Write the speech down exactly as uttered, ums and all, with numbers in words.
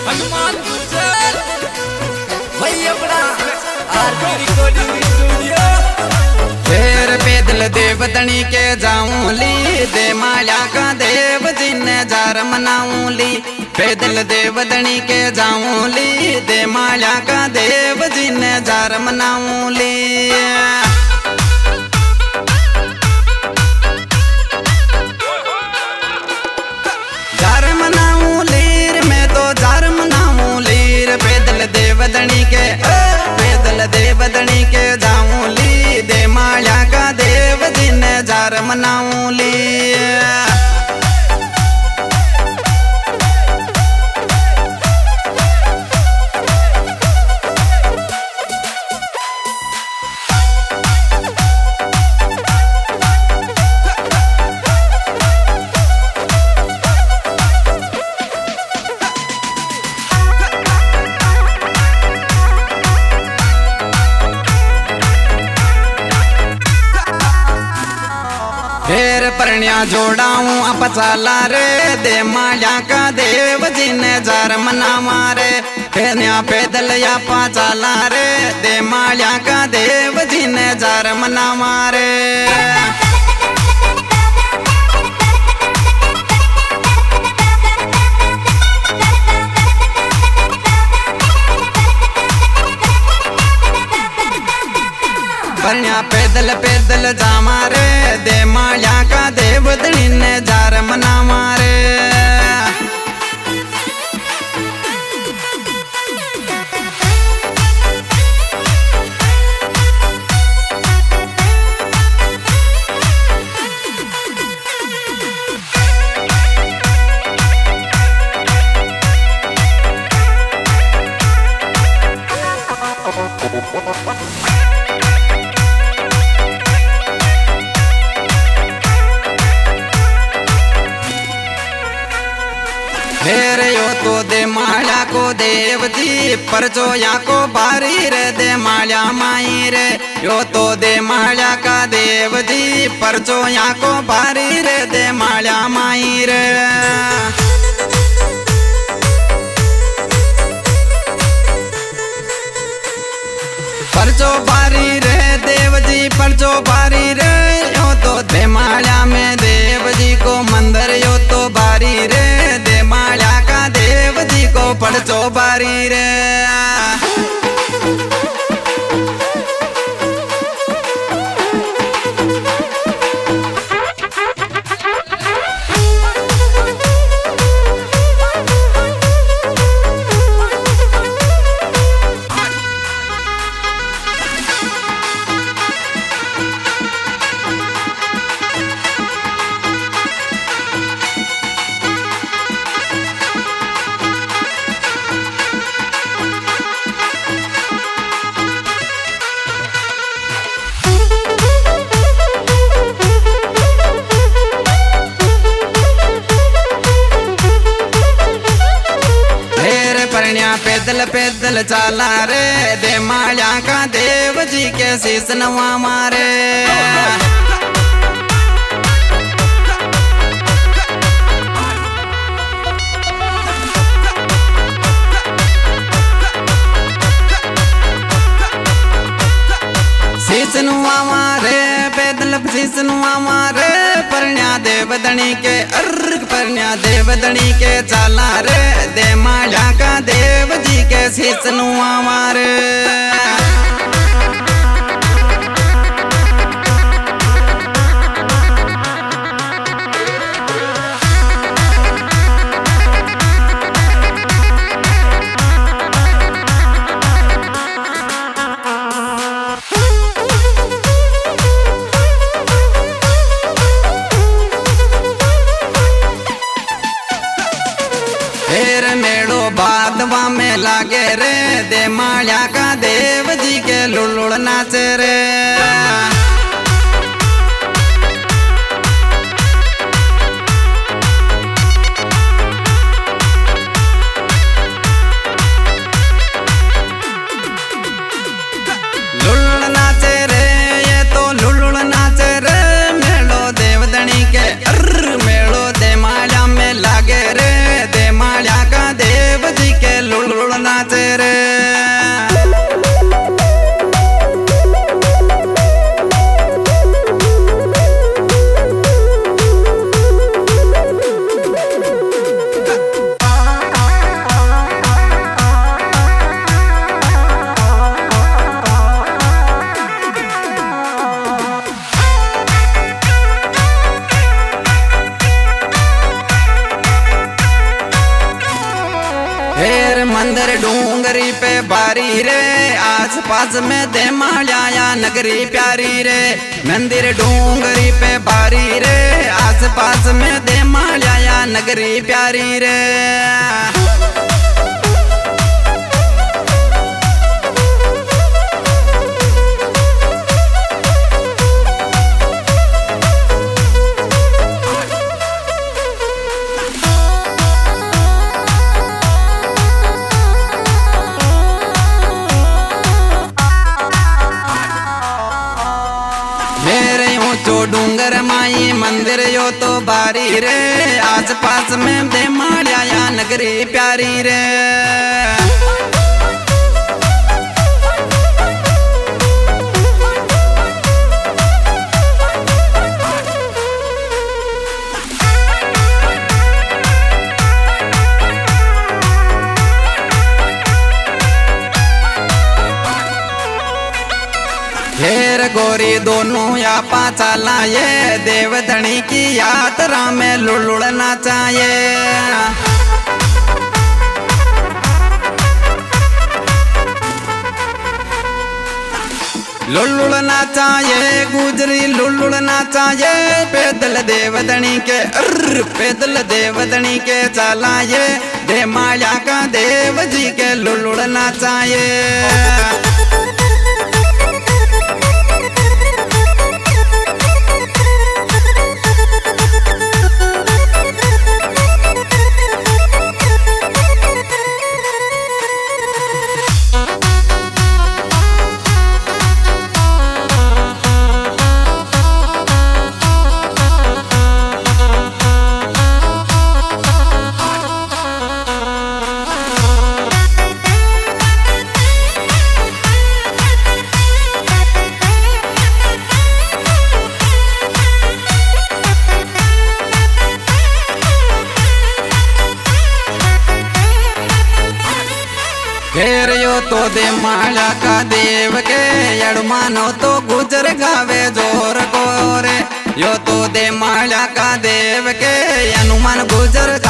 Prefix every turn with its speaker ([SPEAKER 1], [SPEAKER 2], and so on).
[SPEAKER 1] हनुमान गुर्जर भैया बड़ा RP recording studio.
[SPEAKER 2] फिर पैदल देवतनी के जाऊं ली दे माया का देव जिन्ने जार मनाऊं ली। पैदल देवतनी के जाऊं ली दे माया का देव जिन्ने जार मनाऊं ली। देवदनी के पैदल देवदनी के जाऊं ली दे माया का देव दिन जार मनाऊं ली। फिर परण्या जोड़ाऊं आप चाला रे दे माया का देव जिन्ने जार मना मारे। फिरन्या पैदल या पाचाला रे दे माया का देव जिन्ने जार मना मारे। परण्या पैदल पैदल जा मारे दे माया का देव दनी ने जार मना मारे। फिर यो तो दे माया को देव जी पर जो या को बारी रे दे माया माई रे। यो तो दे माया का देव जी पर जो या को बारी रे दे माया माई रे। परचो बारी रे देव जी परचो बारी रे। यो तो दे माया में देव जी को मंदिर यो तो बारी रे दे माया का देव जी को परचो बारी रे। पैदल पैदल चाला रे दे माया का देव जी के शीस नवा मारे। शीस नुआ मारे पैदल शीस नुआ मारे। परण्या देवदनी के अर्घ परण्या देवदनी के चाला रे दे माया का देव जी के शीस नुआ मारे। फिर मेड़ो बादवा में लागे रे दे माया का देव जी के लुलुड़ नाचे रे। लुलुड़ नाचे रे ये तो लुलुड़ नाचे रे। मेड़ो देवदनी के अर्र मेड़ो दे माया में लागे रे दे माया का देव जी के डूंगरी पे बारी रे, आस पास में दे माल्या नगरी प्यारी रे। मंदिर डूंगरी पे बारी रे, आस पास में दे माल्या नगरी प्यारी रे। जो डूंगर माई मंदिर यो तो बारी रे, आस पास में दे माल्या नगरी प्यारी रे। हेर गोरी दोनों या पाचा लाए, देवधनी की यात्रा में लुलुड़ना चाहिए। लुलुड़ना चाहिए गुजरी लुलुड़ना चाहिए, पैदल देवधनी के अर्र पैदल देवधनी के चलाए, दे माया का देव जी के लुलुड़ना चाहिए। घेर यो तो दे माला का देव के, अड़मानो तो गुजर गावे जोर को रे। यो तो दे माला का देव के, हनुमान गुजर